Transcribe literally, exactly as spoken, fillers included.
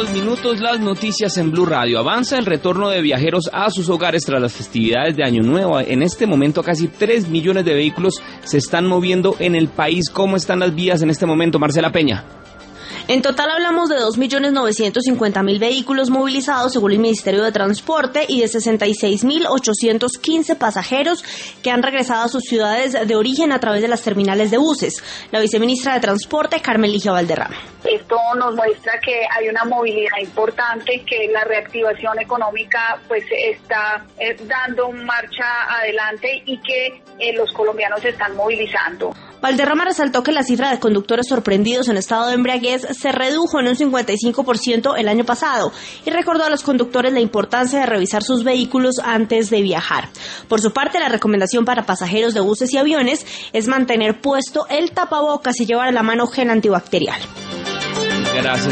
unos minutos las noticias en Blue Radio. Avanza el retorno de viajeros a sus hogares tras las festividades de Año Nuevo. En este momento casi tres millones de vehículos se están moviendo en el país. ¿Cómo están las vías en este momento, Marcela Peña? En total hablamos de dos millones novecientos cincuenta mil vehículos movilizados según el Ministerio de Transporte y de sesenta y seis mil ochocientos quince pasajeros que han regresado a sus ciudades de origen a través de las terminales de buses. La viceministra de Transporte, Carmen Ligia Valderrama. Esto nos muestra que hay una movilidad importante, que la reactivación económica pues está eh, dando marcha adelante y que eh, los colombianos se están movilizando. Valderrama resaltó que la cifra de conductores sorprendidos en estado de embriaguez se redujo en un cincuenta y cinco por ciento el año pasado y recordó a los conductores la importancia de revisar sus vehículos antes de viajar. Por su parte, la recomendación para pasajeros de buses y aviones es mantener puesto el tapabocas y llevar a la mano gel antibacterial. Gracias.